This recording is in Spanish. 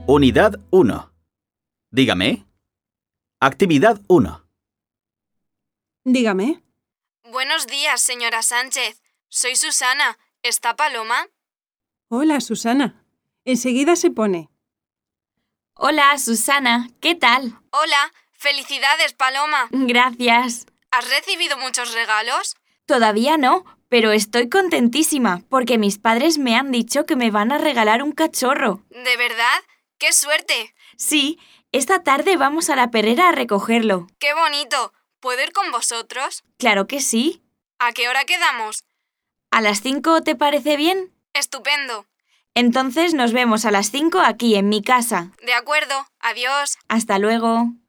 Unidad 1. Dígame. Actividad 1. Dígame. Buenos días, señora Sánchez. Soy Susana. ¿Está Paloma? Hola, Susana. Enseguida se pone. Hola, Susana. ¿Qué tal? Hola. Felicidades, Paloma. Gracias. ¿Has recibido muchos regalos? Todavía no, pero estoy contentísima porque mis padres me han dicho que me van a regalar un cachorro. ¿De verdad? ¡Qué suerte! Sí, esta tarde vamos a la perrera a recogerlo. ¡Qué bonito! ¿Puedo ir con vosotros? Claro que sí. ¿A qué hora quedamos? ¿A las 5 te parece bien? Estupendo. Entonces nos vemos a las 5 aquí en mi casa. De acuerdo. Adiós. Hasta luego.